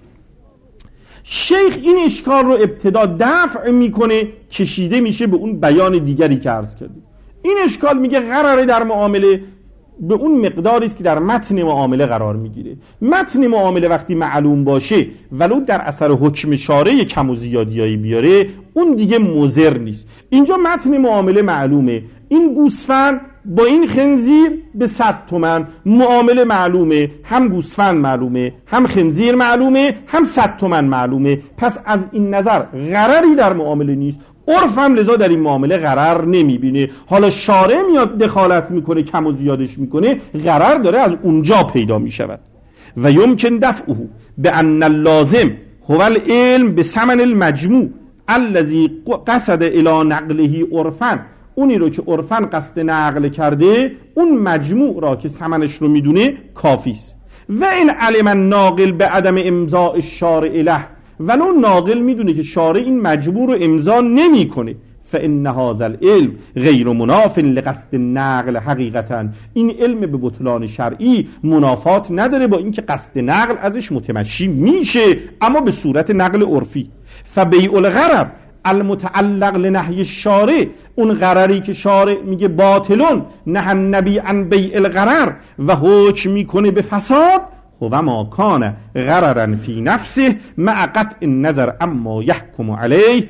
شیخ این اشکال رو ابتدا دفع میکنه، کشیده میشه به اون بیان دیگری که عرض کردیم. این اشکال میگه غرره در معامله به اون مقداری است که در متن معامله قرار میگیره. متن معامله وقتی معلوم باشه ولو در اثر حکم شارع کم و زیادیایی بیاره، اون دیگه مضر نیست. اینجا متن معامله معلومه، این گوسفند با این خنزیر به 100 تومن، معامله معلومه، هم گوسفند معلومه، هم خنزیر معلومه، هم 100 تومن معلومه. پس از این نظر غرری در معامله نیست، عرف هم لذا در این معامله غرر نمیبینه. حالا شارع میاد دخالت میکنه، کم و زیادش میکنه، غرر داره از اونجا پیدا میشود. و یمکن دفعه به ان اللازم هو العلم به ثمن المجموع الذي قصد الى نقله عرفا، اونی رو که عرفا قصد نقل کرده، اون مجموع را که ثمنش رو میدونه کافی است. و این علم الناقل به عدم امضاء الشارع له، ولو ناقل میدونه که شارع این مجبور رو امضا نمیکنه، فان هذا العلم غیر مناف لقصد نقل حقیقتا، این علم به بطلان شرعی منافات نداره با اینکه قصد نقل ازش متمشی میشه، اما به صورت نقل عرفی. فبیع الغرر المتعلق لنهی الشارع، اون غرری که شارع میگه باطلون نه النبی عن بیع الغرر و حکم میکنه به فساد، هو ما کان غررا فی نفسه مع قطع النظر اما یحکم علیه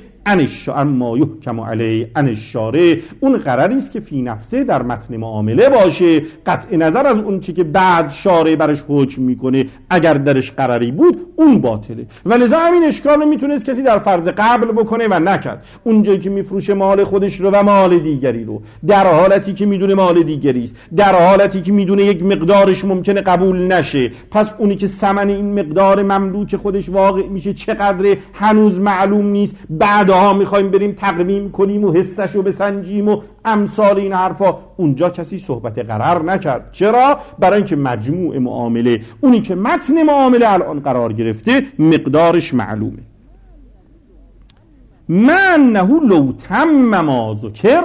اما یحکم علیه عن الشارع، اون غرری است که فی نفسه در متن معامله باشه، قطع نظر از اون چی که بعد شارع برش حکم میکنه، اگر درش غرری بود اون باطله. ولذا همین اشکال میتونست کسی در فرض قبل بکنه و نکرد. اونجایی که میفروشه مال خودش رو و مال دیگری رو، در حالتی که میدونه مال دیگری است، در حالتی که میدونه یک مقدارش ممکنه قبول نشه، پس اونی که ثمن این مقدار مملوک خودش واقع میشه چقدره هنوز معلوم نیست، بعد میخوایم بریم تقویم کنیم و حسشو بسنجیم و امثال این حرفا، اونجا کسی صحبت غرر نکرد. چرا؟ برای اینکه مجموع معامله، اونی که متن معامله الان قرار گرفته، مقدارش معلومه. من نهو لو تم ما ذکر،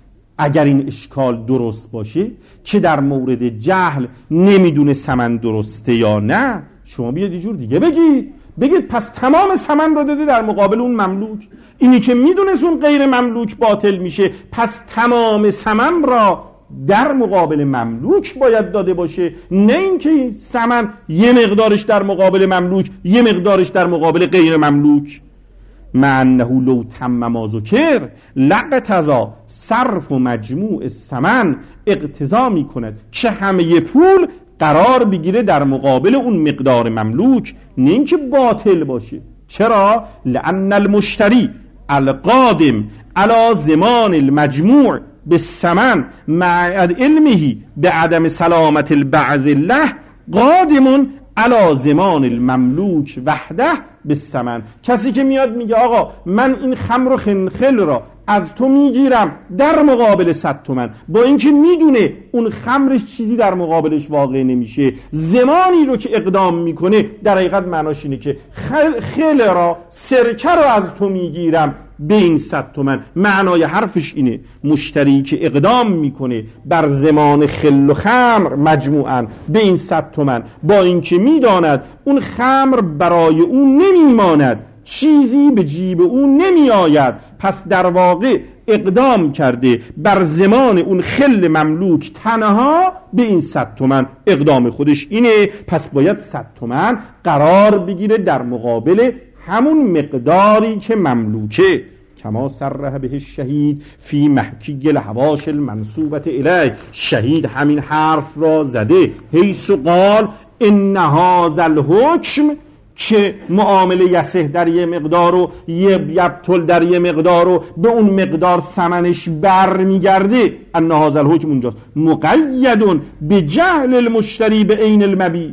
اگر این اشکال درست باشه که در مورد جهل نمیدونه ثمن درسته یا نه، شما بیاد یه جور دیگه بگید پس تمام ثمن رو داده در مقابل اون مملوک، اینی که میدونست اون غیر مملوک باطل میشه، پس تمام ثمن را در مقابل مملوک باید داده باشه، نه اینکه ثمن یه مقدارش در مقابل مملوک، یه مقدارش در مقابل غیر مملوک. مع انه لو تم ما ذکر لقتضی صرف و مجموع الثمن، اقتضا میکند که همه پول قرار بگیره در مقابل اون مقدار مملوک، نه اینکه باطل باشه. چرا؟ لأن المشتری القادم على زمان المجموع بالثمن مع علمه بعدم سلامت البعض له قادم على زمان المملوک وحده بالثمن. کسی که میاد میگه آقا من این خمر و خنخل را از تو میگیرم در مقابل 100 تومن، با اینکه میدونه اون خمرش چیزی در مقابلش واقع نمیشه، زمانی رو که اقدام میکنه در حقیقت معناش اینه که خل را، سرکه را از تو میگیرم به این 100 تومن. معنای حرفش اینه مشتری که اقدام میکنه بر زمان خل و خمر مجموعاً به این 100 تومن، با اینکه میداند اون خمر برای اون نمیماند، چیزی به جیب اون نمی آید، پس در واقع اقدام کرده بر زمان اون خل مملوک تنها به این 100 تومن، اقدام خودش اینه، پس باید 100 تومن قرار بگیره در مقابل همون مقداری که مملوکه. کما صرح به الشهید فی محکی الحواش المنصوبت الیه، شهید همین حرف را زده حیث قال ان هذا الحکم، که معامله یسه در یه مقدار و یبطل در یه مقدار و به اون مقدار ثمنش بر میگرده، ان هذا الحکم اونجاست مقید به جهل المشتری به عین المبیع،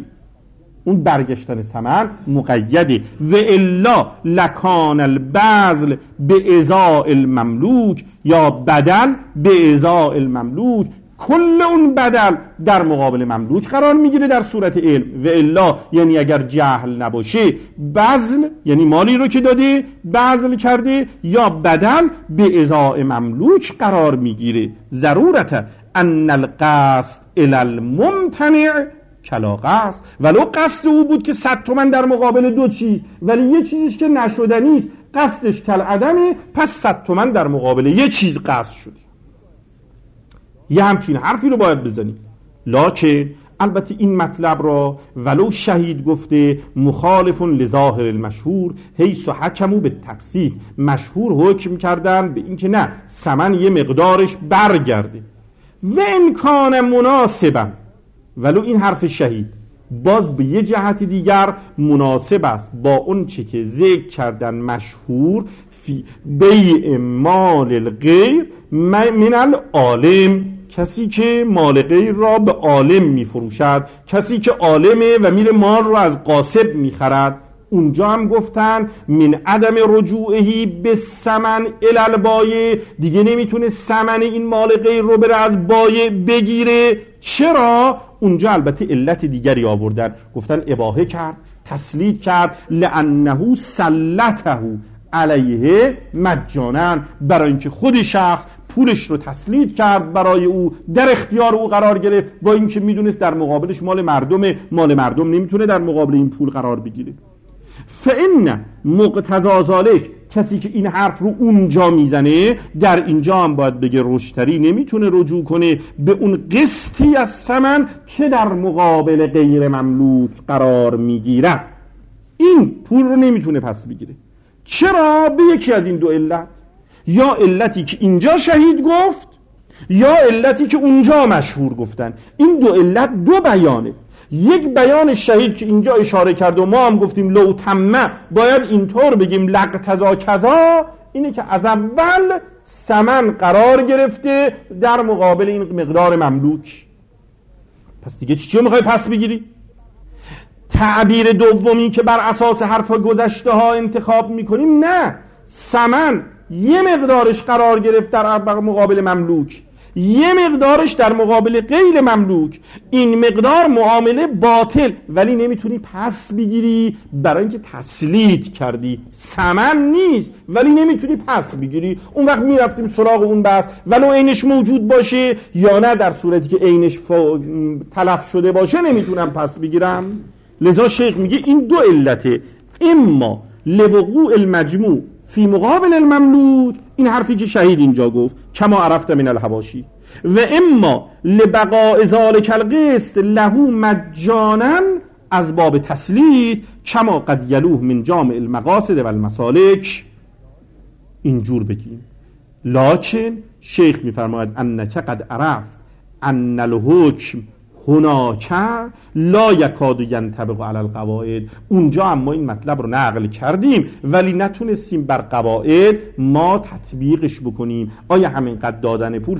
اون برگشتن ثمن مقیده. و الا لکان البذل به ازاء المملوک، یا بدل به ازاء المملوک، کل اون بدل در مقابل مملوک قرار میگیره در صورت علم. و الا یعنی اگر جهل نباشه، بذل یعنی مالی رو که داده بذل کرده، یا بدل به ازاء مملوک قرار میگیره. ضرورت ان القصد الی الممتنع کلا قصد، ولو قصد او بود که 100 تومن در مقابل دو چیز، ولی یه چیزش که نشدنی است، قصدش کل عدمه، پس 100 تومن در مقابل یه چیز قصد شده. یه همچین حرفی رو باید بزنیم. لکن البته این مطلب را ولو شهید گفته مخالف لظاهر المشهور حیث حکموا به تقسیط، مشهور حکم کردن به اینکه نه ثمن یه مقدارش برگرده. و امکان مناسبا، ولو این حرف شهید باز به یه جهت دیگر مناسب است با اون چه که ذکر کردن مشهور فی بیع مال الغیر من العالم، کسی که مال غیر را به عالم میفروشد، کسی که عالمه و میره مال رو از قاصب میخرد. اونجا هم گفتن من عدم رجوعهی به ثمن الی البایع، دیگه نمیتونه ثمن این مال غیر رو بره از بایع بگیره. چرا؟ اونجا البته علت دیگری آوردن، گفتن اباحه کرد، تسلیط کرد، لانه سلطه علیه مجانا، برای اینکه خود شخص پولش رو تسلیط کرد برای او، در اختیار او قرار گرفت، با اینکه میدونست در مقابلش مال مردمه، مال مردم نمیتونه در مقابل این پول قرار بگیره. فإن مقتضی ذلک، کسی که این حرف رو اونجا میزنه در اینجا هم باید بگه رشتری نمیتونه رجوع کنه به اون قسطی از ثمن که در مقابل غیر مملوک قرار میگیره، این پول رو نمیتونه پس بگیره. چرا؟ به یکی از این دو علت، یا علتی که اینجا شهید گفت یا علتی که اونجا مشهور گفتن. این دو علت دو بیانه، یک بیان شهید که اینجا اشاره کرد و ما هم گفتیم لو تمه باید اینطور بگیم لقتضا کذا، اینه که از اول ثمن قرار گرفته در مقابل این مقدار مملوک، پس دیگه چی میخوای پس بگیری؟ تعبیر دومی که بر اساس حرف گذشته ها انتخاب میکنیم، نه، ثمن یه مقدارش قرار گرفت در مقابل مملوک، یه مقدارش در مقابل غیر مملوک. این مقدار معامله باطل ولی نمیتونی پس بگیری برای اینکه تسلیط کردی، ثمن نیست ولی نمیتونی پس بگیری. اون وقت میرفتیم سراغ اون بحث ولو عینش موجود باشه یا نه، در صورتی که عینش تلف شده باشه نمیتونم پس بگیرم. لذا شیخ میگه این دو علته، اما لوقوع المجموع فی مقابل المملوک، این حرفی که شهید اینجا گفت کما عرفت من الحواشی، و اما لبقاء ذلک القسط له مجانا از باب تسلیط کما قد یلوه من جامع المقاصد و المسالک. اینجور بگیم. لکن شیخ میفرماید انک قد عرفت ان الحکم هناک لا یکاد ینطبق علی القواعد. اونجا اما این مطلب رو نقل کردیم ولی نتونستیم بر قواعد ما تطبیقش بکنیم. آیا همینقدر دادن پول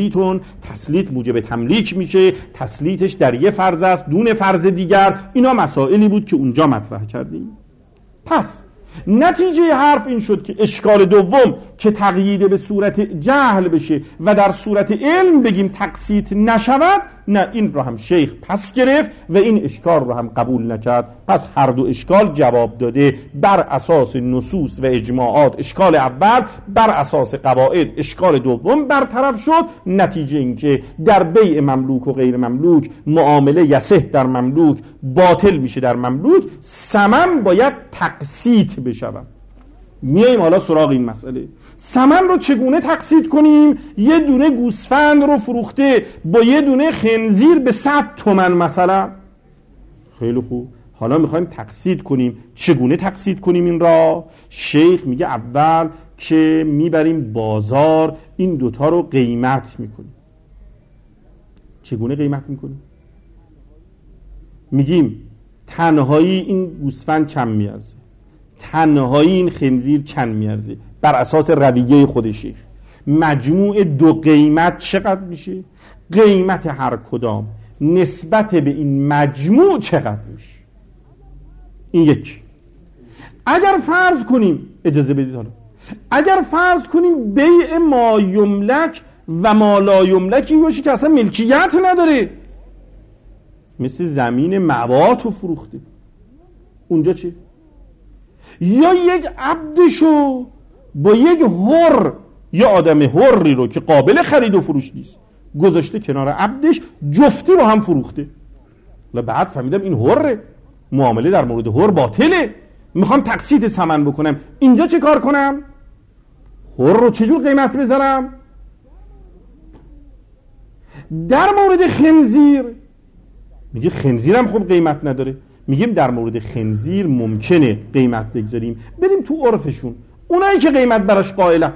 تسلیط موجب تملیک میشه؟ تسلیطش در یه فرض است دون فرض دیگر؟ اینا مسائلی بود که اونجا مطرح کردیم. پس نتیجه حرف این شد که اشکال دوم که تقیید به صورت جهل بشه و در صورت علم بگیم تقسیط نشود، نه، این رو هم شیخ پس گرفت و این اشکال رو هم قبول نکرد. پس هر دو اشکال جواب داده. بر اساس نصوص و اجماعات اشکال اول، بر اساس قواعد اشکال دوم برطرف شد. نتیجه این که در بیع مملوک و غیر مملوک معامله یصح در مملوک باطل میشه در مملوک، ثمن باید تقسیط بشود. میاییم حالا سراغ این مسئله، ثمن رو چگونه تقسیط کنیم؟ یه دونه گوسفند رو فروخته با یه دونه خنزیر به 100 تومن مثلا. خیلی خوب، حالا میخوایم تقسیط کنیم. چگونه تقسیط کنیم این را؟ شیخ میگه اول که میبریم بازار این دوتا رو قیمت میکنیم. چگونه قیمت میکنیم؟ میگیم تنهایی این گوسفند چند میارزه، تنهایی این خنزیر چند میارزه، بر اساس رویه خود شیخ مجموع دو قیمت چقدر میشه، قیمت هر کدام نسبت به این مجموع چقدر میشه. این یک. اگر فرض کنیم، اجازه بدید حالا، اگر فرض کنیم بیع ما یملک و ما لا یملکی باشه که اصلا ملکیت نداره، مثل زمین موات رو فروخته، اونجا چه؟ یا یک عبدشو با یک حر، یا آدم حری رو که قابل خرید و فروش نیست گذاشته کنار عبدش، جفتی رو هم فروخته. بعد فهمیدم این حره، معامله در مورد حر باطله، میخوام تقسیط ثمن بکنم. اینجا چه کار کنم؟ حر رو چجور قیمت بذارم؟ در مورد خنزیر میگه خنزیرم خب قیمت نداره. میگیم در مورد خنزیر ممکنه قیمت بگذاریم، بریم تو عرفشون، اونایی که قیمت براش قائلن.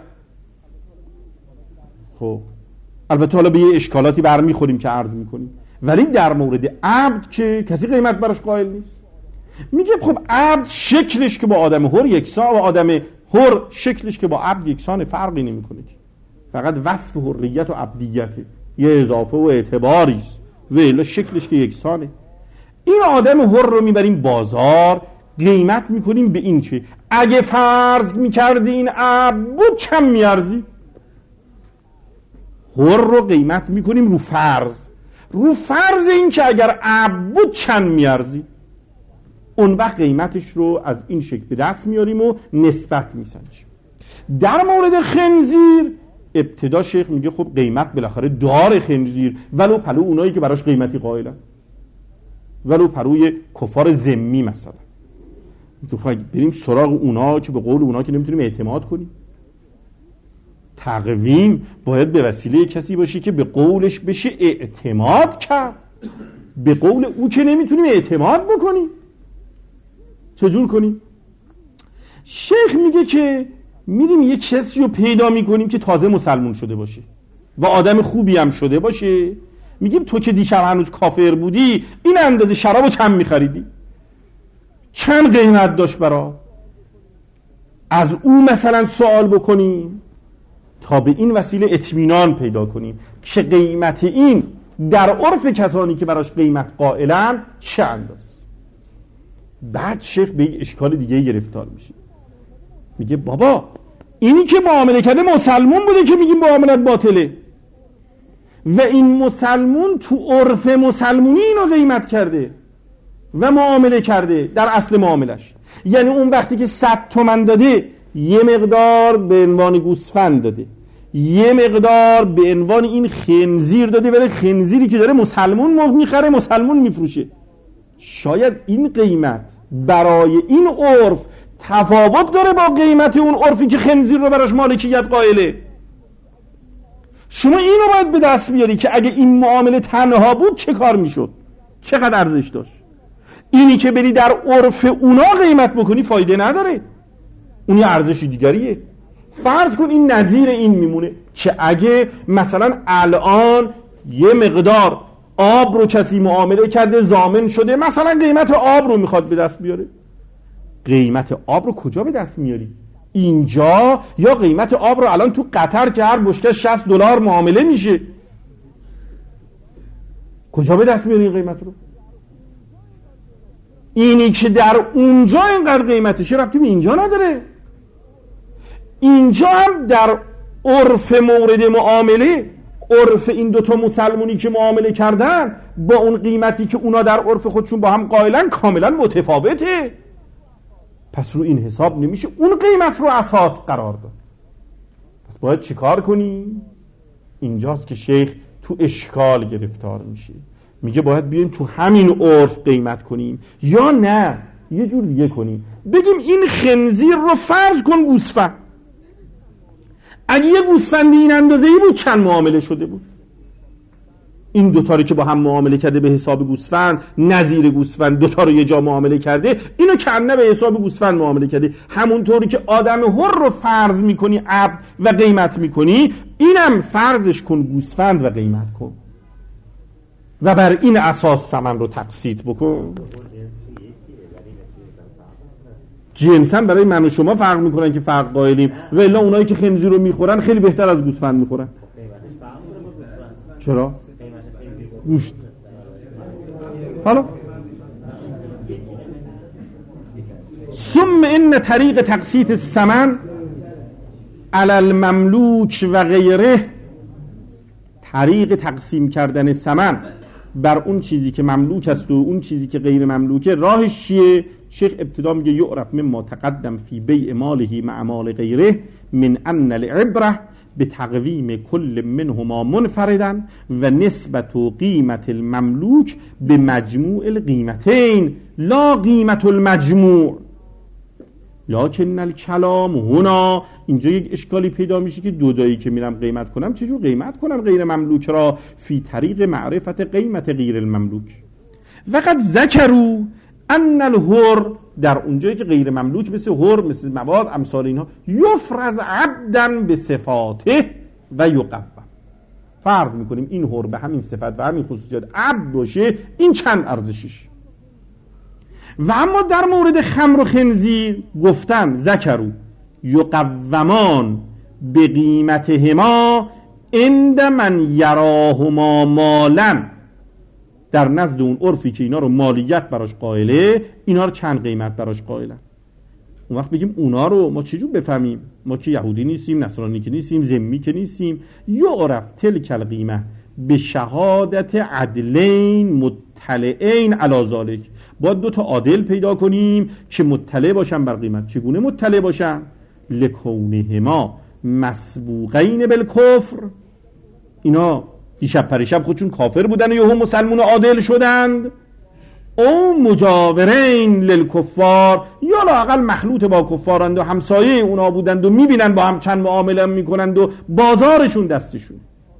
خب البته حالا به یه اشکالاتی برمیخوریم که عرض میکنیم، ولی در مورد عبد که کسی قیمت براش قائل نیست. میگه خب عبد شکلش که با آدم حر یکسان و آدم حر شکلش که با عبد یکسان، فرقی نمیکنه، فقط وصف حریت و عبدیته، یه اضافه و اعتباری است، ولی شکلش که یکسانه. این آدم حر رو میبریم بازار، قیمت میکنیم به این چه اگه فرض میکردی این عبد بود چند میارزی؟ حر رو قیمت میکنیم رو فرض این که اگر عبد بود چند میارزی. اون وقت قیمتش رو از این شکل به دست میاریم و نسبت میسنجیم. در مورد خنزیر ابتدا شیخ میگه خب قیمت بالاخره دار خنزیر، ولو پلو اونایی که براش قیمتی قائلن، ولو پروی کفار ذمی مثلا. بریم سراغ اونا که به قول اونا که نمیتونیم اعتماد کنیم. تقویم باید به وسیله کسی باشه که به قولش بشه اعتماد کرد، به قول او که نمیتونیم اعتماد بکنیم. چجور کنیم؟ شیخ میگه که میریم یه کسی رو پیدا میکنیم که تازه مسلمون شده باشه و آدم خوبی هم شده باشه. میگیم تو که دیشب هنوز کافر بودی این اندازه شرابو چند میخریدی؟ چند قیمت داشت برا؟ از او مثلا سوال بکنیم تا به این وسیله اطمینان پیدا کنیم که قیمت این در عرف کسانی که براش قیمت قائلن چه اندازه است. بعد شیخ به یک اشکال دیگه گرفتار میشه، میگه بابا اینی که معامله کرده مسلمون بوده که میگیم معاملت باطله، و این مسلمون تو عرف مسلمونی اینو قیمت کرده و معامله کرده در اصل معاملش. یعنی اون وقتی که 100 تومن داده یه مقدار به عنوان گوسفند داده، یه مقدار به عنوان این خنزیر داده، ولی خنزیری که داره مسلمون میخره مسلمون میفروشه. شاید این قیمت برای این عرف تفاوت داره با قیمت اون عرفی که خنزیر رو براش مالکیت قائله. شما اینو باید به دست بیاری که اگه این معامله تنها بود چه کار میشد، چقدر ارزش داشت. اینی که بری در عرف اونا قیمت بکنی فایده نداره، اون یه ارزشی دیگریه. فرض کن این نظیر این میمونه که اگه مثلا الان یه مقدار آب رو کسی معامله کرده ضامن شده، مثلا قیمت آب رو میخواد به دست بیاره، قیمت آب رو کجا به دست میاری؟ اینجا یا قیمت آب رو الان تو قطر که هر بشکه $60 معامله میشه، کجا به دست میاری این قیمت رو؟ اینی که در اونجا اینقدر قیمتشه ربطی به اینجا نداره. اینجا هم در عرف مورد معامله، عرف این دوتا مسلمونی که معامله کردن با اون قیمتی که اونا در عرف خودشون با هم قائلن کاملا متفاوته. پس رو این حساب نمیشه اون قیمت رو اساس قرار داد. پس باید چیکار کنیم؟ اینجاست که شیخ تو اشکال گرفتار میشه، میگه باید بیایم تو همین عرف قیمت کنیم یا نه یه جور دیگه کنیم، بگیم این خنزیر رو فرض کن گوسفند، اگه یه گوسفندی این اندازه‌ای بود چند معامله شده بود؟ این دوتا رو که با هم معامله کرده به حساب گوسفند، نظیر گوسفند دوتا رو یه جا معامله کرده، اینو کنه به حساب گوسفند معامله کرده. همونطوری که آدم حر رو فرض میکنی عبد و قیمت میکنی، اینم فرضش کن گوسفند و قیمت کن و بر این اساس ثمن رو تقسیط بکن. جنسا برای من و شما فرق میکنن که فرق قائلیم، و الا اونایی که خنزیر رو میخورن خیلی بهتر از گوسفند میخورن. چرا؟ گوشت. حالا ثم ان طریق تقسیط الثمن علی المملوک و غیره، طریق تقسیم کردن ثمن بر اون چیزی که مملوک است و اون چیزی که غیر مملوکه، راهش چیه؟ شیخ ابتدا میگه یعرف مما تقدم فی بیع ماله مع مال غیره من ان العبره به تقویم کل منهما منفردا و نسبت و قیمت المملوک به مجموع القیمتین لا قیمت المجموع. لکن الکلام هنا، اینجا یک اشکالی پیدا میشه که دودایی که میرم قیمت کنم چجور قیمت کنم غیر مملوک را؟ فی طریق معرفت قیمت غیر المملوک. وقد ذکروا ان الحر، در اونجایی که غیر مملوک مثل حر، مثل مواد، امثال اینها، یفرض عبدا به صفاته و یقوم. فرض میکنیم این حر به همین صفت و همین خصوصیات عبد باشه، این چند ارزشش. و اما در مورد خمر و خنزیر گفتن ذکروا یقومان به قیمتهما عند من یراهما مالا، در نزد اون عرفی که اینا رو مالیت براش قائله، اینا رو چند قیمت براش قائلن. اون وقت بگیم اونا رو ما چجور بفهمیم؟ ما که یهودی نیستیم، نصرانی که نیستیم، ذمی که نیستیم. یعرف تلک القیمه به شهادت عدلین مطلعین علی ذلک، باید دو تا عادل پیدا کنیم که مطلع باشن بر قیمت. چگونه مطلع باشن؟ لکونهما مسبوقین بالکفر، اینا دیشب پریشب خودشون کافر بودن و یهو مسلمون عادل شدند. او مجاورین للکفار، یا لااقل مخلوط با کفارند و همسایه اونا بودند و میبینن با هم چند معامله میکنند و بازارشون دستشون.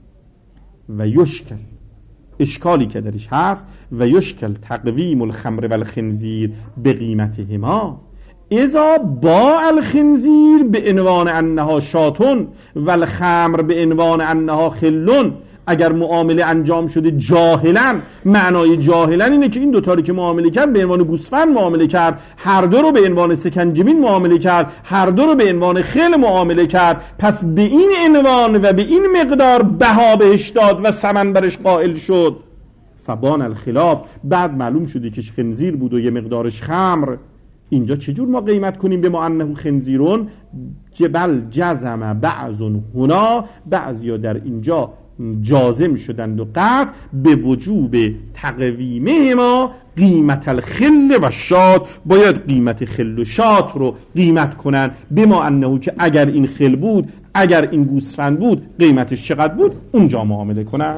و یشکل، اشکالی که درش هست، و یشکل تقویم الخمر و الخنزیر به قیمتهما اذا با الخنزیر به عنوان انها شاتون و الخمر به عنوان انها خلون. اگر معامله انجام شده جاهلا، معنای جاهلا اینه که این دوتاری که معامله کرد به عنوان گوسفند معامله کرد، هر دو رو به عنوان سکنجبین معامله کرد، هر دو رو به عنوان خل معامله کرد، پس به این عنوان و به این مقدار بها بهش داد و ثمن برش قائل شد. فبان الخلاف، بعد معلوم شده که خنزیر بود و یه مقدارش خمر. اینجا چجور ما قیمت کنیم به ما انه خنزیرون؟ جبل جزم بعض هنا، بعضیا در اینجا جازم شدند و قطع به وجوب تقویمه ما قیمت الخل و شات، باید قیمت خل و شات رو قیمت کنن به ما انه، که اگر این خل بود، اگر این گوسفند بود، قیمتش چقدر بود، اونجا معامله کنن.